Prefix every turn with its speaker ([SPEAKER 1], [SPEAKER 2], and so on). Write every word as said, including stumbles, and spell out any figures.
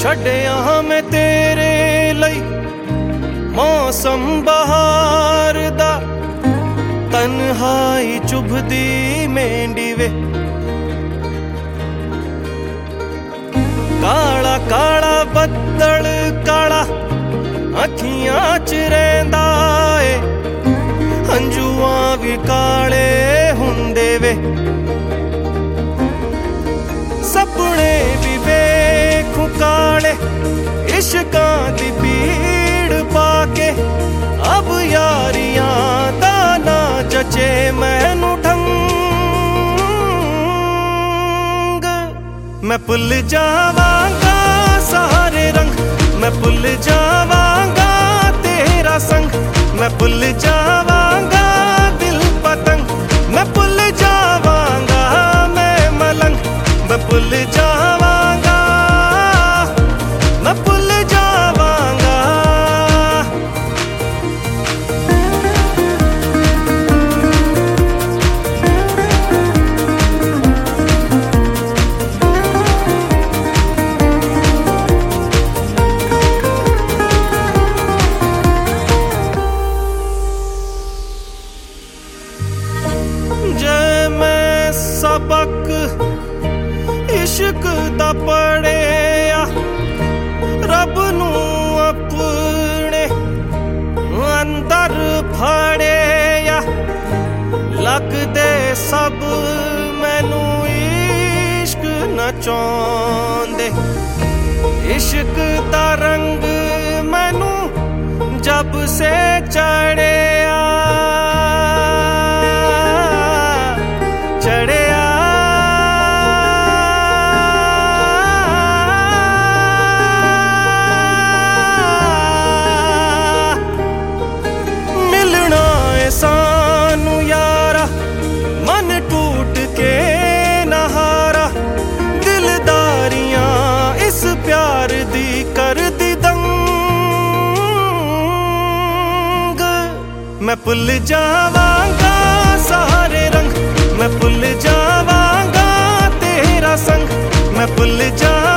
[SPEAKER 1] छड्डिया मैं तेरे लई मौसम बहार दा, तन्हाई चुभदी मेंढी वे। काला काला बदल काला अखियां च रहिंदा ए, हंजुआं भी काले हुंदे वे। सपने भी वेखूं काले इश्कां दी भीड़ पाके, अब यारियां दा ना जचे मैनू ढंग। मैं भुल जावांगा सारे रंग, मैं भुल जावांगा तेरा संग, मैं भुल जावांगा दिल पतंग, मैं भुल जावांगा मैं मलंग, मैं भुल जावांगा, मैं भुल जावांगा। जे मैं सबक इश्क दा पढ़िया, रब नू अपने अंदर फड़िया, लगदे सब मैनू इश्क नचाउंदे। इश्क दा रंग मैनू जब से चढ़िया चढ़िया, मिलना है सानू यारा, मन टूट के नहारा, दिलदारियां इस प्यार दी कर दी दंग। मैं भुल जावांगा सारे रंग, मैं भुल जावांगा तेरा संग, मैं भुल जा